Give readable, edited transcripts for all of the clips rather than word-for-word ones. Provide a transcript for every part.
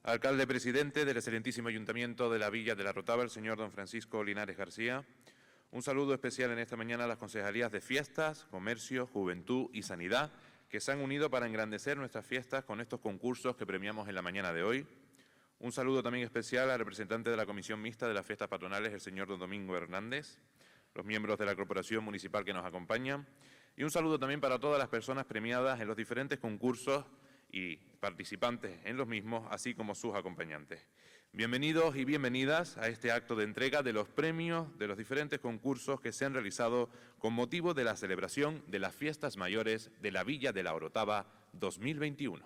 Alcalde presidente del excelentísimo Ayuntamiento de la Villa de la Orotava, el señor don Francisco Linares García. Un saludo especial en esta mañana a las concejalías de Fiestas, Comercio, Juventud y Sanidad, que se han unido para engrandecer nuestras fiestas con estos concursos que premiamos en la mañana de hoy. Un saludo también especial al representante de la Comisión Mixta de las Fiestas Patronales, el señor don Domingo Hernández, los miembros de la Corporación Municipal que nos acompañan, y un saludo también para todas las personas premiadas en los diferentes concursos y participantes en los mismos, así como sus acompañantes. Bienvenidos y bienvenidas a este acto de entrega de los premios de los diferentes concursos que se han realizado con motivo de la celebración de las Fiestas Mayores de la Villa de la Orotava 2021.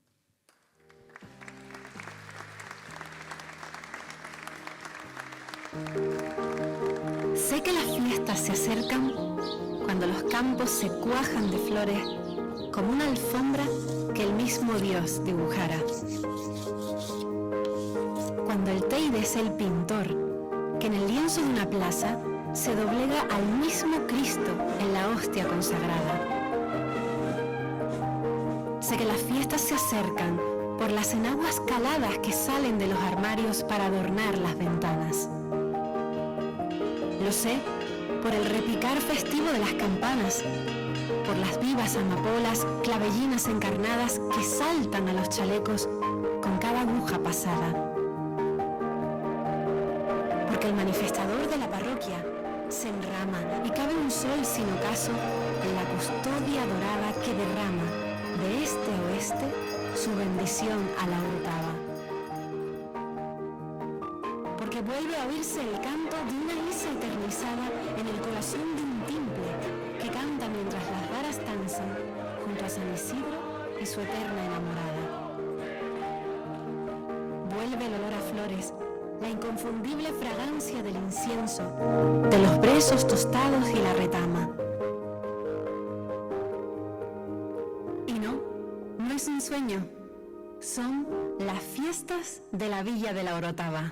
Sé que las fiestas se acercan cuando los campos se cuajan de flores como una alfombra que el mismo Dios dibujara. Cuando el Teide es el pintor que en el lienzo de una plaza se doblega al mismo Cristo en la hostia consagrada. Sé que las fiestas se acercan por las enaguas caladas que salen de los armarios para adornar las ventanas. Lo sé por el repicar festivo de las campanas, por las vivas amapolas, clavellinas encarnadas que saltan a los chalecos con cada aguja pasada. Porque el manifestador de la parroquia se enrama y cabe un sol sin ocaso en la custodia dorada que derrama de este a oeste su bendición a la Orotava. Porque vuelve a oírse el canto de una isa eternizada en el corazón de un timple que canta mientras las varas danzan junto a San Isidro y su eterna enamorada. Vuelve el olor a flores, la inconfundible fragancia del incienso, de los brezos tostados y la retama. Y no es un sueño, son las fiestas de la Villa de la Orotava.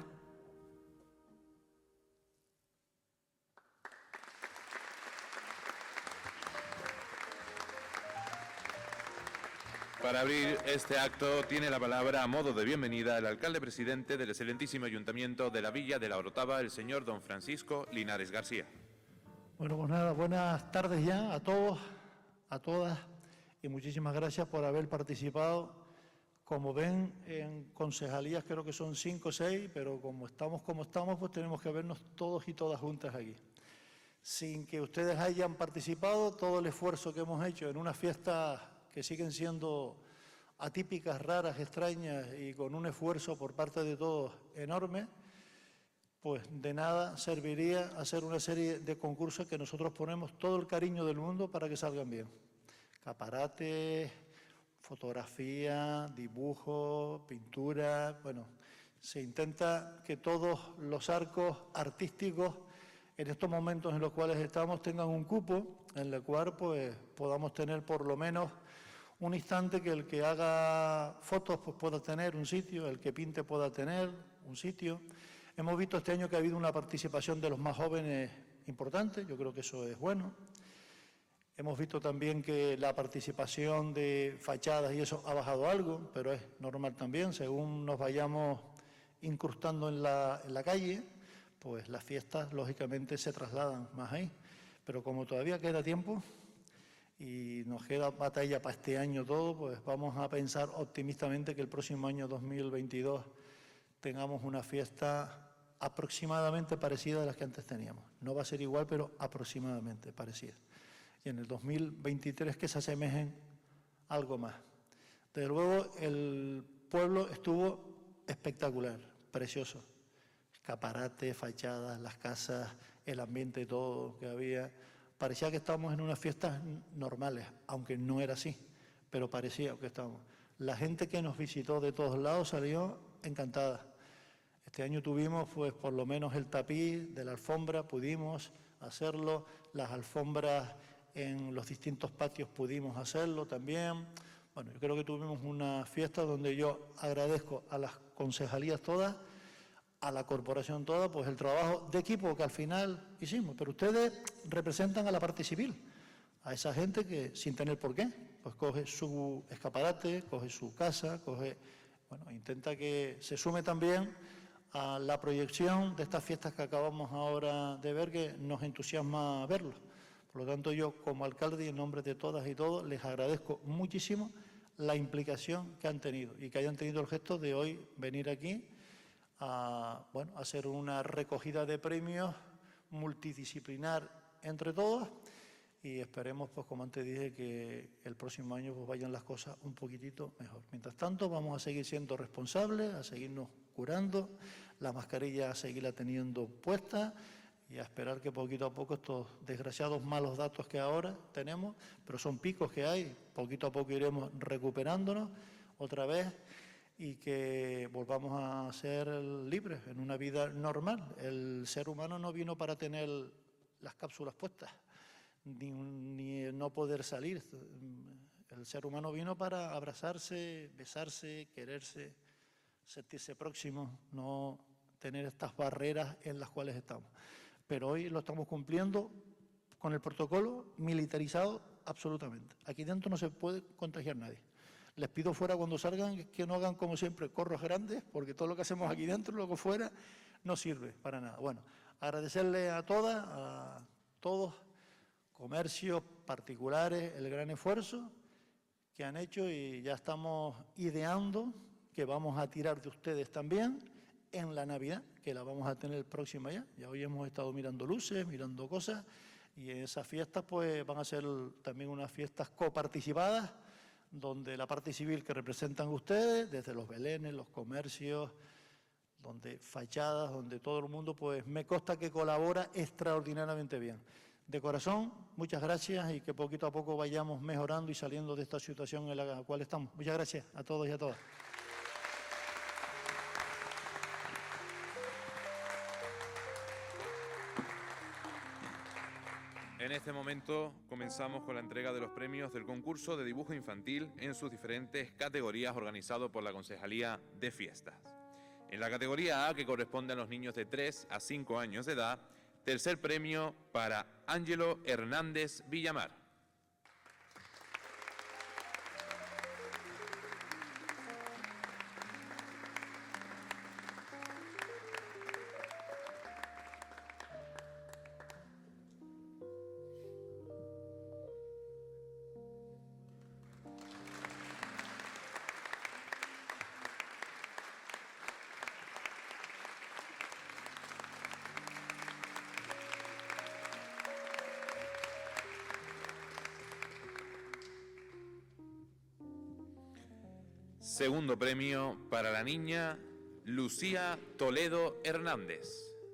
Para abrir este acto tiene la palabra a modo de bienvenida el alcalde presidente del excelentísimo Ayuntamiento de la Villa de la Orotava, el señor don Francisco Linares García. Bueno, pues nada, buenas tardes ya a todos, a todas, y muchísimas gracias por haber participado. Como ven, en concejalías creo que son 5 o 6, pero como estamos, pues tenemos que vernos todos y todas juntas aquí. Sin que ustedes hayan participado, todo el esfuerzo que hemos hecho en unas fiestas que siguen siendo atípicas, raras, extrañas y con un esfuerzo por parte de todos enorme, pues de nada serviría hacer una serie de concursos que nosotros ponemos todo el cariño del mundo para que salgan bien. Caparate, fotografía, dibujo, pintura, bueno, se intenta que todos los arcos artísticos en estos momentos en los cuales estamos tengan un cupo en el cual pues podamos tener por lo menos un instante que el que haga fotos pues pueda tener un sitio, el que pinte pueda tener un sitio. Hemos visto este año que ha habido una participación de los más jóvenes importante, yo creo que eso es bueno. Hemos visto también que la participación de fachadas y eso ha bajado algo, pero es normal también, según nos vayamos incrustando en la calle, pues las fiestas lógicamente se trasladan más ahí. Pero como todavía queda tiempo y nos queda batalla para este año todo, pues vamos a pensar optimistamente que el próximo año 2022 tengamos una fiesta aproximadamente parecida a las que antes teníamos. No va a ser igual, pero aproximadamente parecida. Y en el 2023 que se asemejen algo más. Desde luego el pueblo estuvo espectacular, precioso. Escaparate, fachadas, las casas, el ambiente todo que había. Parecía que estábamos en unas fiestas normales, aunque no era así, pero parecía que estábamos. La gente que nos visitó de todos lados salió encantada. Este año tuvimos pues por lo menos el tapiz de la alfombra, pudimos hacerlo, las alfombras en los distintos patios pudimos hacerlo también. Bueno, yo creo que tuvimos una fiesta donde yo agradezco a las concejalías todas, a la corporación toda, pues el trabajo de equipo que al final hicimos. Pero ustedes representan a la parte civil, a esa gente que sin tener por qué, pues coge su escaparate, coge su casa, coge bueno, intenta que se sume también a la proyección de estas fiestas que acabamos ahora de ver, que nos entusiasma verlos. Por lo tanto, yo como alcalde y en nombre de todas y todos les agradezco muchísimo la implicación que han tenido y que hayan tenido el gesto de hoy venir aquí a, bueno, a hacer una recogida de premios multidisciplinar entre todos y esperemos, pues como antes dije, que el próximo año pues, vayan las cosas un poquitito mejor. Mientras tanto, vamos a seguir siendo responsables, a seguirnos curando, la mascarilla a seguirla teniendo puesta y a esperar que poquito a poco estos desgraciados malos datos que ahora tenemos, pero son picos que hay, poquito a poco iremos recuperándonos otra vez y que volvamos a ser libres en una vida normal. El ser humano no vino para tener las cápsulas puestas, ni no poder salir. El ser humano vino para abrazarse, besarse, quererse, sentirse próximo, no tener estas barreras en las cuales estamos. Pero hoy lo estamos cumpliendo con el protocolo militarizado absolutamente. Aquí dentro no se puede contagiar nadie. Les pido fuera cuando salgan que no hagan como siempre corros grandes, porque todo lo que hacemos aquí dentro, luego fuera, no sirve para nada. Bueno, agradecerle a todas, a todos, comercios particulares, el gran esfuerzo que han hecho y ya estamos ideando que vamos a tirar de ustedes también en la Navidad, que la vamos a tener próxima ya. Ya hoy hemos estado mirando luces, mirando cosas y esas fiestas pues van a ser también unas fiestas coparticipadas donde la parte civil que representan ustedes, desde los belenes, los comercios, donde fachadas, donde todo el mundo, pues me consta que colabora extraordinariamente bien. De corazón, muchas gracias y que poquito a poco vayamos mejorando y saliendo de esta situación en la cual estamos. Muchas gracias a todos y a todas. En este momento comenzamos con la entrega de los premios del concurso de dibujo infantil en sus diferentes categorías organizado por la Concejalía de Fiestas. En la categoría A, que corresponde a los niños de 3 a 5 años de edad, tercer premio para Ángelo Hernández Villamar. Segundo premio para la niña Lucía Toledo Hernández.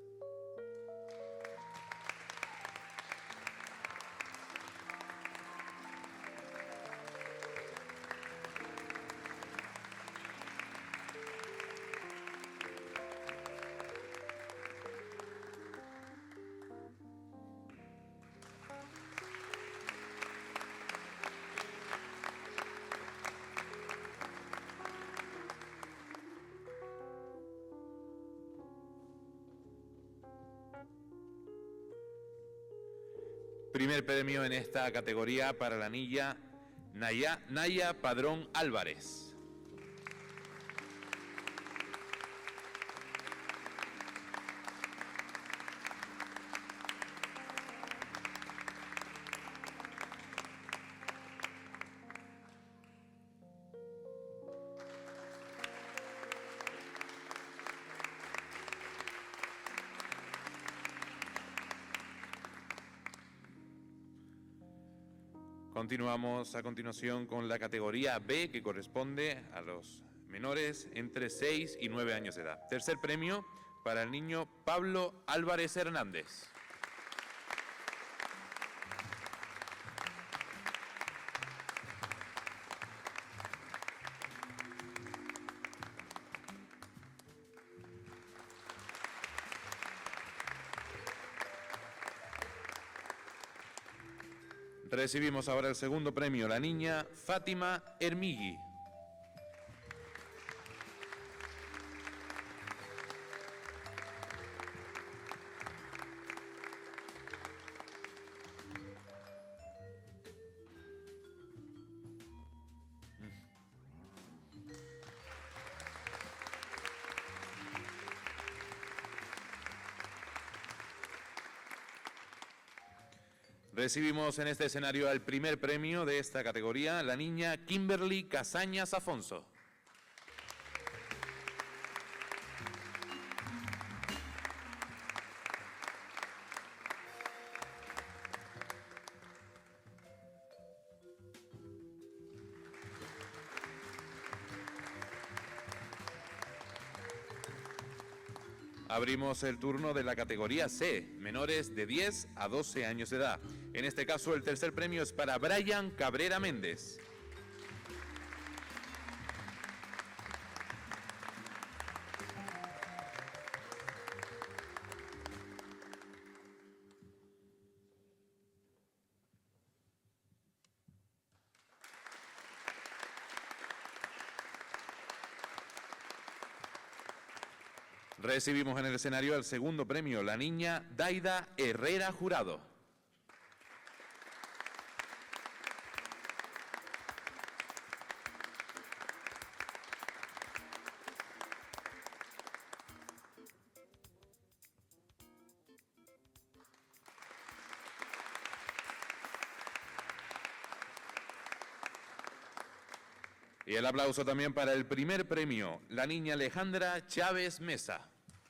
Primer premio en esta categoría para la niña Naya Padrón Álvarez. Continuamos a continuación con la categoría B, que corresponde a los menores entre 6 y 9 años de edad. Tercer premio para el niño Pablo Álvarez Hernández. Recibimos ahora el segundo premio, la niña Fátima Hermigui. Recibimos en este escenario el primer premio de esta categoría, la niña Kimberly Casañas Afonso. Abrimos el turno de la categoría C, menores de 10 a 12 años de edad. En este caso, el tercer premio es para Brian Cabrera Méndez. Recibimos en el escenario el segundo premio, la niña Daida Herrera Jurado. Y el aplauso también para el primer premio, la niña Alejandra Chávez Mesa.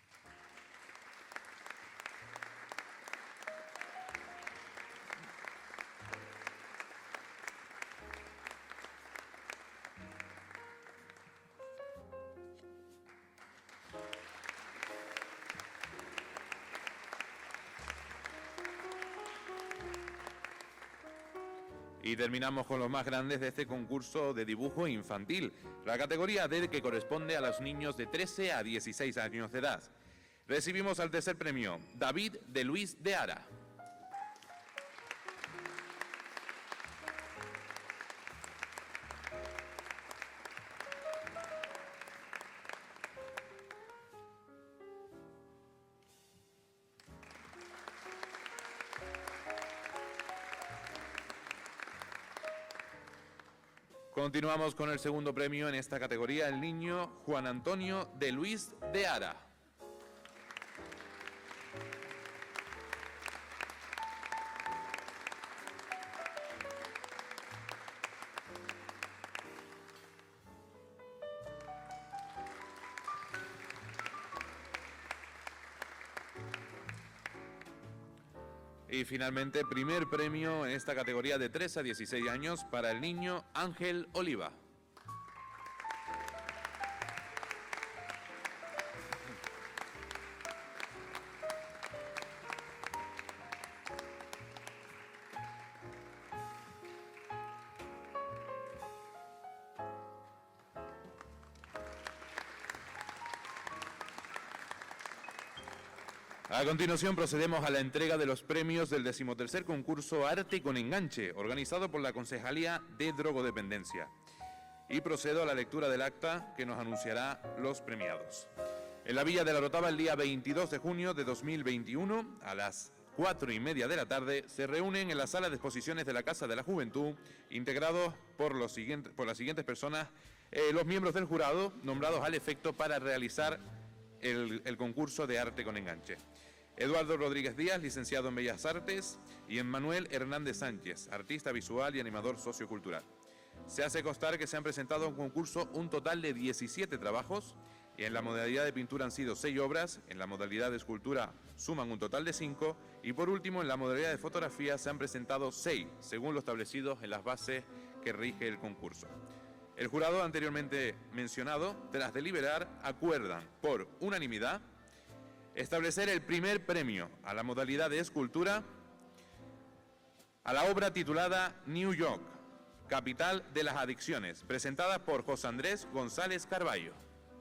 Y terminamos con los más grandes de este concurso de dibujo infantil, la categoría D, que corresponde a los niños de 13 a 16 años de edad. Recibimos al tercer premio, David de Luis de Ara. Continuamos con el segundo premio en esta categoría, el niño Juan Antonio de Luis de Ara. Y finalmente, primer premio en esta categoría de 3 a 16 años para el niño Ángel Oliva. A continuación procedemos a la entrega de los premios del 13º concurso Arte con Enganche, organizado por la Concejalía de Drogodependencia. Y procedo a la lectura del acta que nos anunciará los premiados. En la Villa de la Orotava, el día 22 de junio de 2021, a las 4:30 de la tarde, se reúnen en la sala de exposiciones de la Casa de la Juventud, integrados por las siguientes personas, los miembros del jurado, nombrados al efecto para realizar el concurso de Arte con Enganche. Eduardo Rodríguez Díaz, licenciado en Bellas Artes, y Emmanuel Hernández Sánchez, artista visual y animador sociocultural. Se hace constar que se han presentado a un concurso un total de 17 trabajos, y en la modalidad de pintura han sido 6 obras, en la modalidad de escultura suman un total de 5, y por último en la modalidad de fotografía se han presentado 6, según lo establecido en las bases que rige el concurso. El jurado anteriormente mencionado, tras deliberar, acuerdan por unanimidad establecer el primer premio a la modalidad de escultura a la obra titulada New York, capital de las adicciones, presentada por José Andrés González Carballo.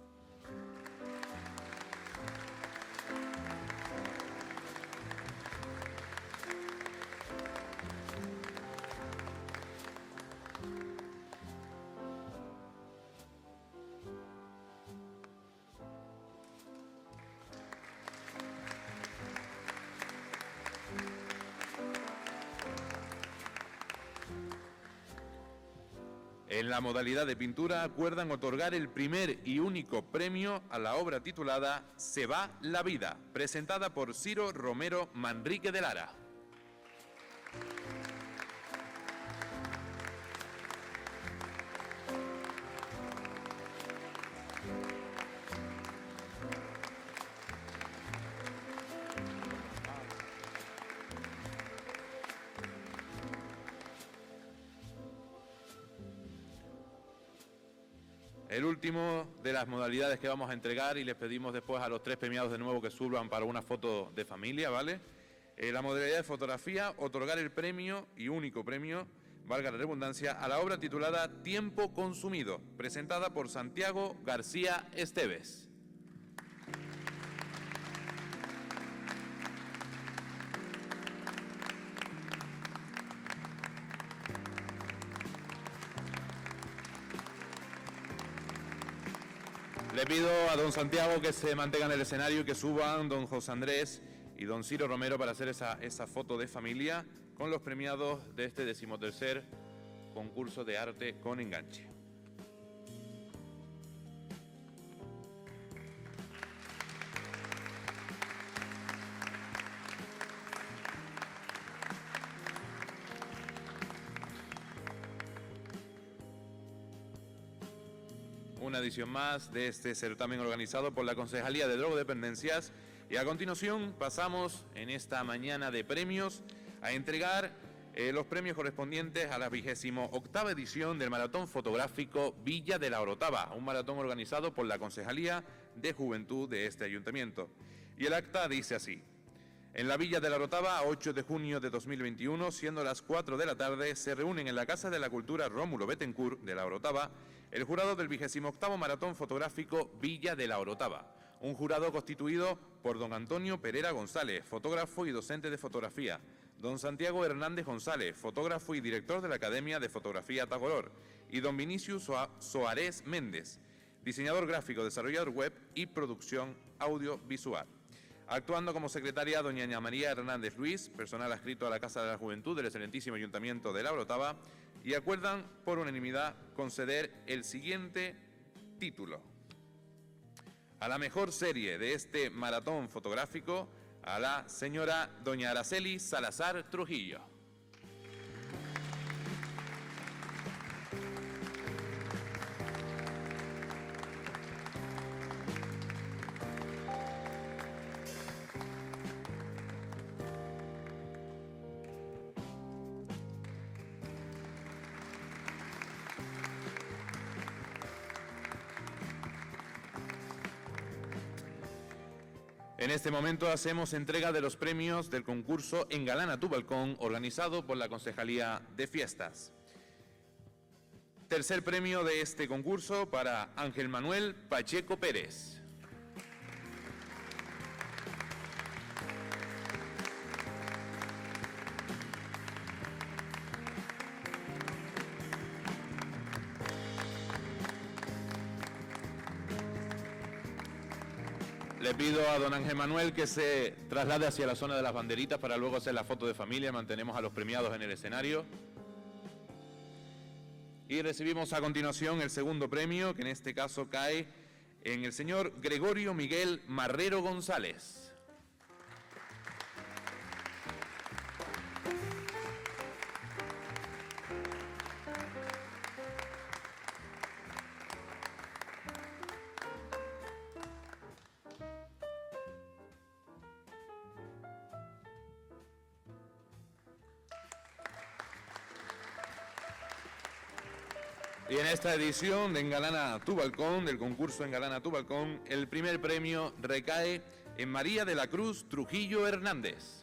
En la modalidad de pintura acuerdan otorgar el primer y único premio a la obra titulada Se va la vida, presentada por Ciro Romero Manrique de Lara. El último de las modalidades que vamos a entregar, y les pedimos después a los 3 premiados de nuevo que suban para una foto de familia, ¿vale? La modalidad de fotografía, otorgar el premio y único premio, valga la redundancia, a la obra titulada Tiempo consumido, presentada por Santiago García Esteves. Le pido a don Santiago que se mantenga en el escenario y que suban don José Andrés y don Ciro Romero para hacer esa foto de familia con los premiados de este 13º concurso de arte con enganche. Una edición más de este certamen organizado por la Concejalía de Drogodependencias, y a continuación pasamos en esta mañana de premios a entregar los premios correspondientes a la 28ª edición del Maratón Fotográfico Villa de la Orotava, un maratón organizado por la Concejalía de Juventud de este ayuntamiento. Y el acta dice así: en la Villa de la Orotava, a 8 de junio de 2021, siendo las 4 de la tarde, se reúnen en la Casa de la Cultura Rómulo Betancourt de la Orotava el jurado del 28º Maratón Fotográfico Villa de la Orotava, un jurado constituido por don Antonio Pereira González, fotógrafo y docente de fotografía, don Santiago Hernández González, fotógrafo y director de la Academia de Fotografía Tagolor, y don Vinicius Soares Méndez, diseñador gráfico, desarrollador web y producción audiovisual. Actuando como secretaria doña Ana María Hernández Luis, personal adscrito a la Casa de la Juventud del excelentísimo Ayuntamiento de La Orotava, y acuerdan por unanimidad conceder el siguiente título: a la mejor serie de este maratón fotográfico, a la señora doña Araceli Salazar Trujillo. En este momento hacemos entrega de los premios del concurso Engalana tu balcón, organizado por la Concejalía de Fiestas. Tercer premio de este concurso para Ángel Manuel Pacheco Pérez. Le pido a don Ángel Manuel que se traslade hacia la zona de las banderitas para luego hacer la foto de familia. Mantenemos a los premiados en el escenario. Y recibimos a continuación el segundo premio, que en este caso cae en el señor Gregorio Miguel Marrero González. Y en esta edición de Engalana tu balcón, del concurso Engalana tu balcón, el primer premio recae en María de la Cruz Trujillo Hernández.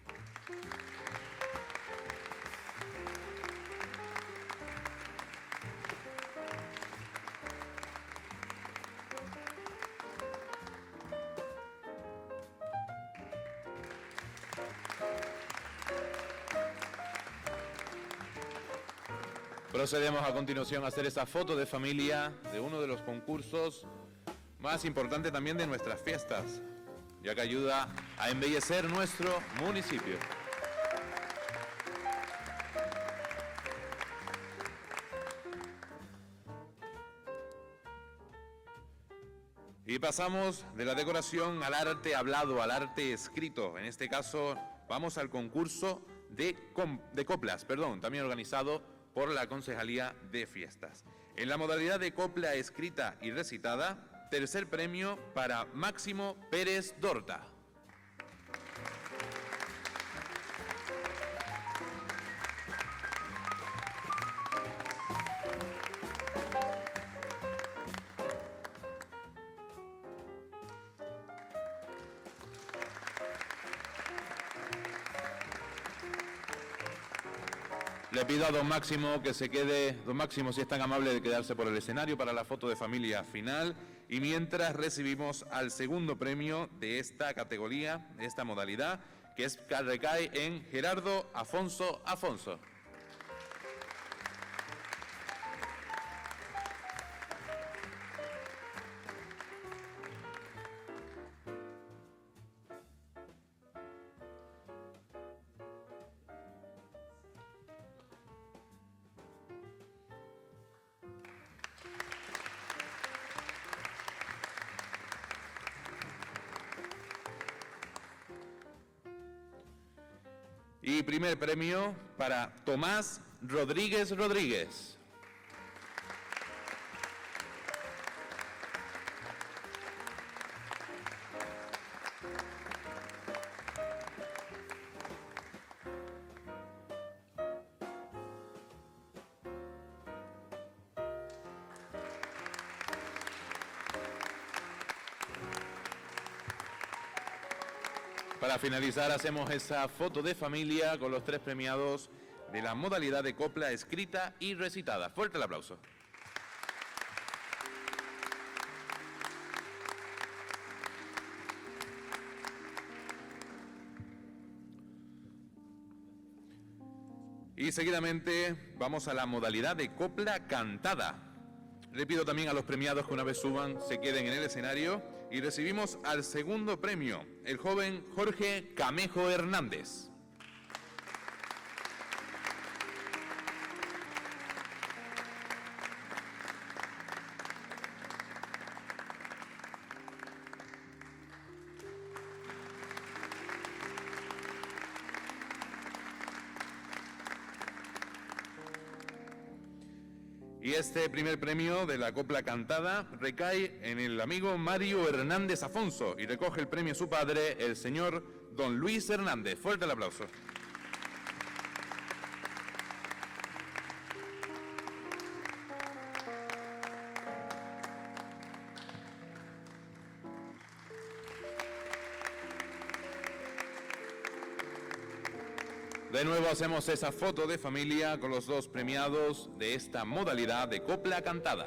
Procedemos a continuación a hacer esa foto de familia de uno de los concursos más importantes también de nuestras fiestas, ya que ayuda a embellecer nuestro municipio. Y pasamos de la decoración al arte hablado, al arte escrito. En este caso vamos al concurso de coplas, también organizado por la Concejalía de Fiestas. En la modalidad de copla escrita y recitada, tercer premio para Máximo Pérez Dorta. Le pido a don Máximo que se quede, don Máximo, si es tan amable de quedarse por el escenario para la foto de familia final. Y mientras recibimos al segundo premio de esta categoría, de esta modalidad, que recae en Gerardo Afonso Afonso. Y primer premio para Tomás Rodríguez Rodríguez. Para finalizar, hacemos esa foto de familia con los tres premiados de la modalidad de copla escrita y recitada. Fuerte el aplauso. Y seguidamente vamos a la modalidad de copla cantada. Le pido también a los premiados que una vez suban se queden en el escenario. Y recibimos al segundo premio, el joven Jorge Camejo Hernández. Y este primer premio de la copla cantada recae en el amigo Mario Hernández Afonso y recoge el premio su padre, el señor don Luis Hernández. Fuerte el aplauso. De nuevo hacemos esa foto de familia con los dos premiados de esta modalidad de copla cantada.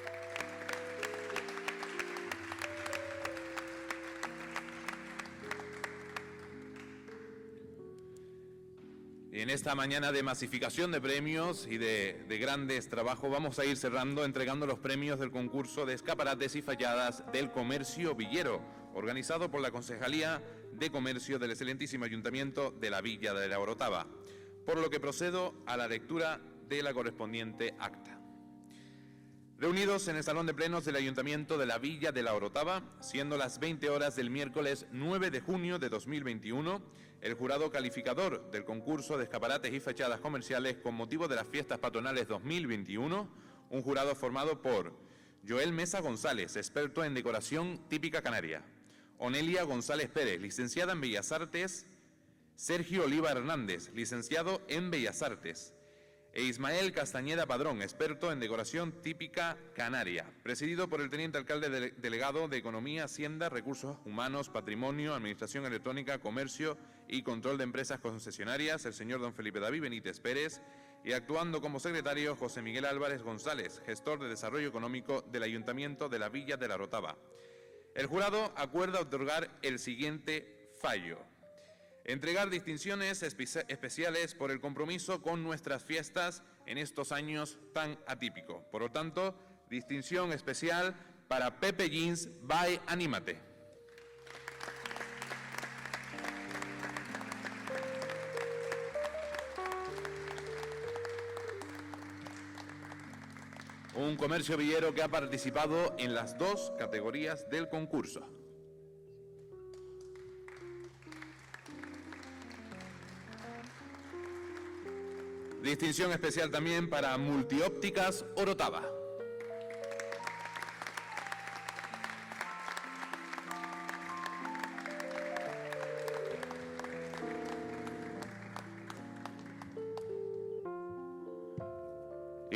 Y en esta mañana de masificación de premios y de grandes trabajos vamos a ir cerrando entregando los premios del concurso de escaparates y fachadas del comercio villero, organizado por la Concejalía de Comercio del excelentísimo Ayuntamiento de la Villa de la Orotava, por lo que procedo a la lectura de la correspondiente acta. Reunidos en el Salón de Plenos del Ayuntamiento de la Villa de la Orotava, siendo las 20 horas del miércoles 9 de junio de 2021, el jurado calificador del concurso de escaparates y fachadas comerciales con motivo de las fiestas patronales 2021, un jurado formado por Joel Mesa González, experto en decoración típica canaria, Onelia González Pérez, licenciada en Bellas Artes, Sergio Oliva Hernández, licenciado en Bellas Artes, e Ismael Castañeda Padrón, experto en decoración típica canaria, presidido por el teniente alcalde delegado de Economía, Hacienda, Recursos Humanos, Patrimonio, Administración Electrónica, Comercio y Control de Empresas Concesionarias, el señor don Felipe David Benítez Pérez, y actuando como secretario José Miguel Álvarez González, gestor de Desarrollo Económico del Ayuntamiento de la Villa de la Orotava. El jurado acuerda otorgar el siguiente fallo. Entregar distinciones especiales por el compromiso con nuestras fiestas en estos años tan atípicos. Por lo tanto, distinción especial para Pepe Jeans by Anímate. Un comercio villero que ha participado en las dos categorías del concurso. Distinción especial también para Multiópticas Orotava.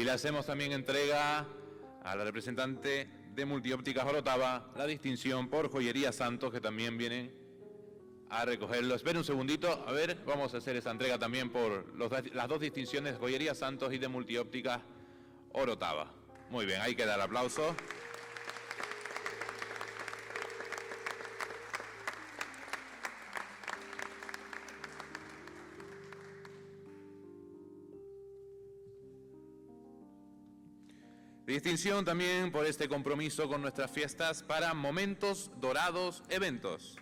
le hacemos también entrega a la representante de Multiópticas Orotava la distinción por Joyería Santos, que también vienen a recogerlo. Esperen un segundito, a ver, vamos a hacer esa entrega también por las dos distinciones de Joyería Santos y de Multiópticas Orotava. Muy bien, ahí queda el aplauso. Distinción también por este compromiso con nuestras fiestas para Momentos Dorados Eventos.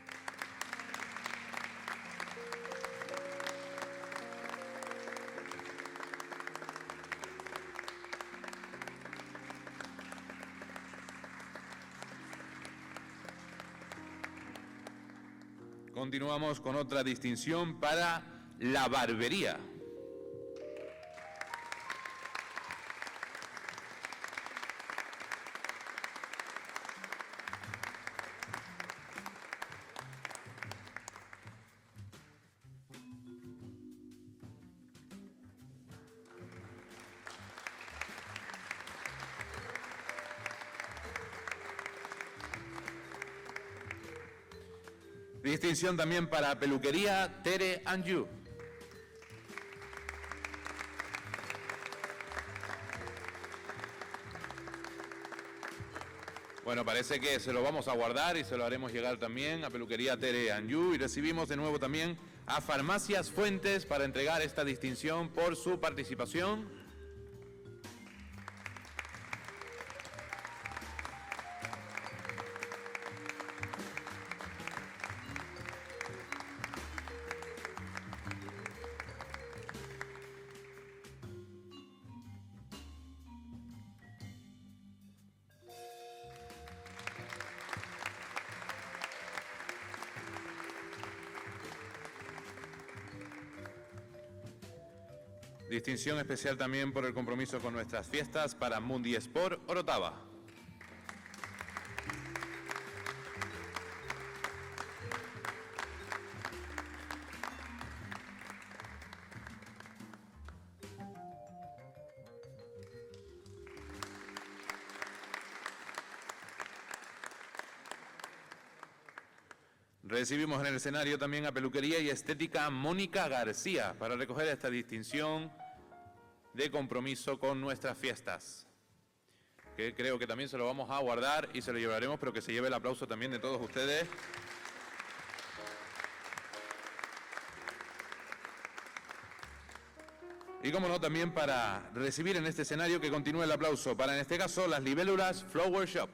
Continuamos con otra distinción para La Barbería. Distinción también para Peluquería Tere and You. Bueno, parece que se lo vamos a guardar y se lo haremos llegar también a Peluquería Tere and You. Y recibimos de nuevo también a Farmacias Fuentes para entregar esta distinción por su participación. Distinción especial también por el compromiso con nuestras fiestas para Mundi Sport Orotava. Recibimos en el escenario también a Peluquería y Estética Mónica García para recoger esta distinción de compromiso con nuestras fiestas, que creo que también se lo vamos a guardar y se lo llevaremos, pero que se lleve el aplauso también de todos ustedes. Y como no, también para recibir en este escenario que continúe el aplauso para, en este caso, las libélulas Flower Shop.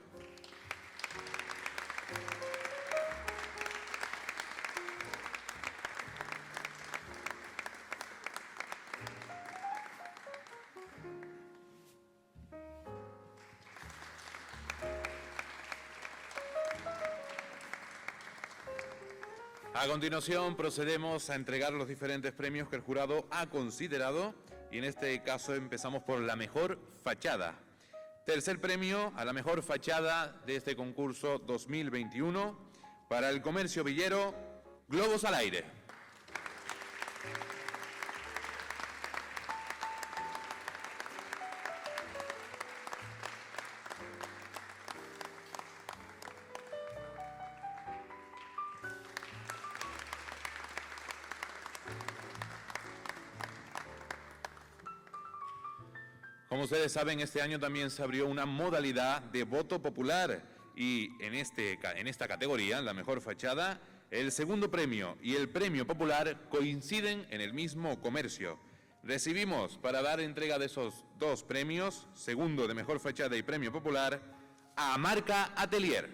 A continuación procedemos a entregar los diferentes premios que el jurado ha considerado y en este caso empezamos por la mejor fachada. Tercer premio a la mejor fachada de este concurso 2021 para el comercio villero Globos al Aire. Como ustedes saben, este año también se abrió una modalidad de voto popular y en esta categoría, la mejor fachada, el segundo premio y el premio popular coinciden en el mismo comercio. Recibimos para dar entrega de esos dos premios, segundo de mejor fachada y premio popular, a Marca Atelier.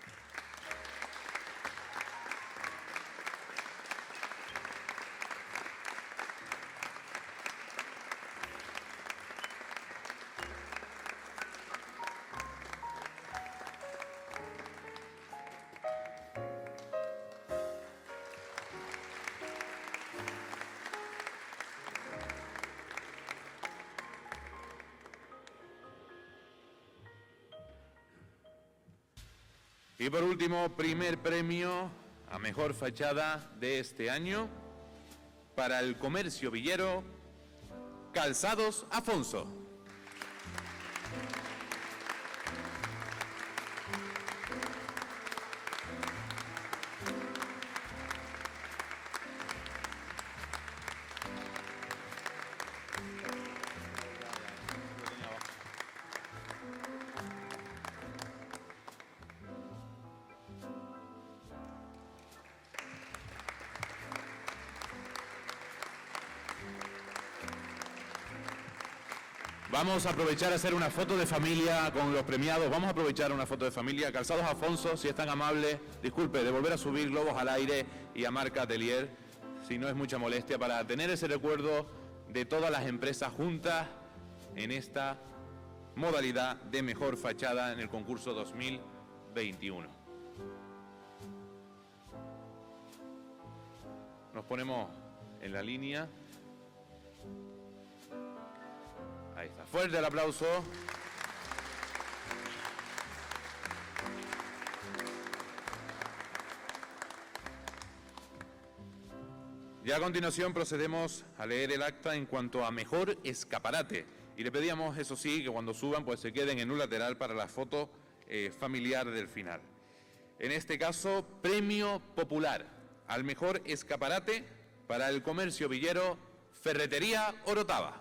Y por último, primer premio a mejor fachada de este año para el comercio villero Calzados Afonso. Vamos a aprovechar a hacer una foto de familia con los premiados. Vamos a aprovechar una foto de familia. Calzados Afonso, si es tan amable, disculpe, de volver a subir globos al aire y a Marca Atelier, si no es mucha molestia, para tener ese recuerdo de todas las empresas juntas en esta modalidad de mejor fachada en el concurso 2021. Nos ponemos en la línea. Ahí está. Fuerte el aplauso. Y a continuación procedemos a leer el acta en cuanto a mejor escaparate. Y le pedíamos, eso sí, que cuando suban pues se queden en un lateral para la foto familiar del final. En este caso, premio popular al mejor escaparate para el comercio villero Ferretería Orotava.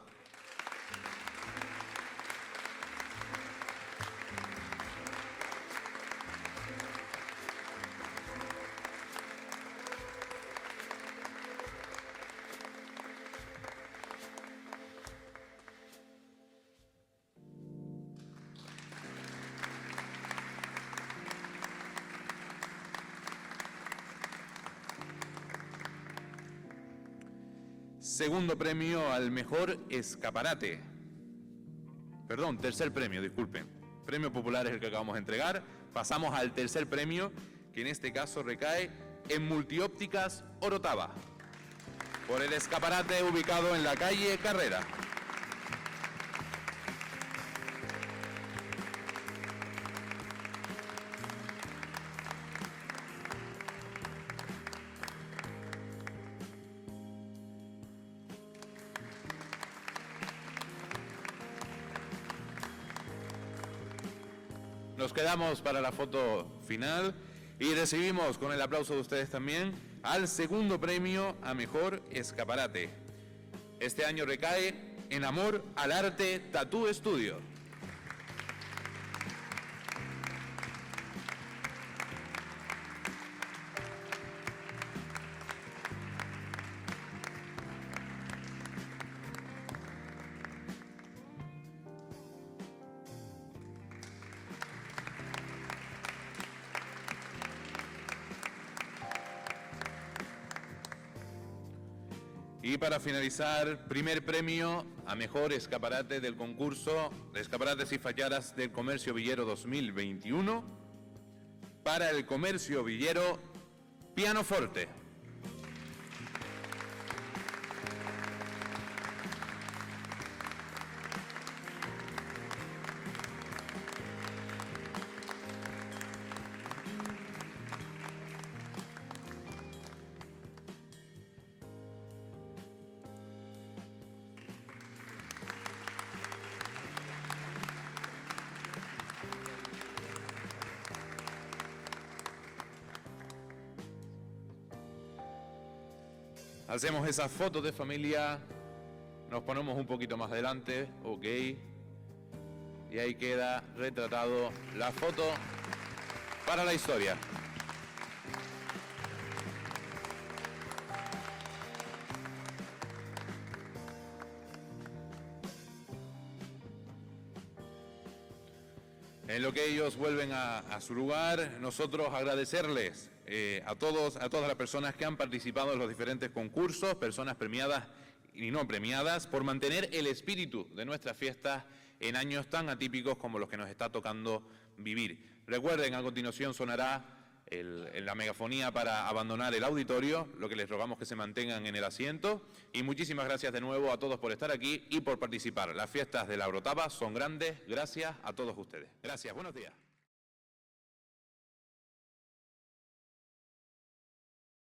Segundo premio al mejor escaparate. Perdón, tercer premio, disculpen. Premio popular es el que acabamos de entregar. Pasamos al tercer premio, que en este caso recae en Multiópticas Orotava, por el escaparate ubicado en la calle Carrera. Nos quedamos para la foto final y recibimos con el aplauso de ustedes también al segundo premio a mejor escaparate. Este año recae en Amor al Arte Tattoo Studio. Y para finalizar, primer premio a mejor escaparate del concurso de escaparates y fachadas del Comercio Villero 2021 para el Comercio Villero Pianoforte. Hacemos esas fotos de familia, nos ponemos un poquito más adelante, ok, y ahí queda retratado la foto para la historia. En lo que ellos vuelven a su lugar, nosotros agradecerles a todas las personas que han participado en los diferentes concursos, personas premiadas y no premiadas, por mantener el espíritu de nuestras fiestas en años tan atípicos como los que nos está tocando vivir. Recuerden, a continuación sonará la megafonía para abandonar el auditorio, lo que les rogamos que se mantengan en el asiento. Y muchísimas gracias de nuevo a todos por estar aquí y por participar. Las fiestas de la Orotava son grandes. Gracias a todos ustedes. Gracias, buenos días.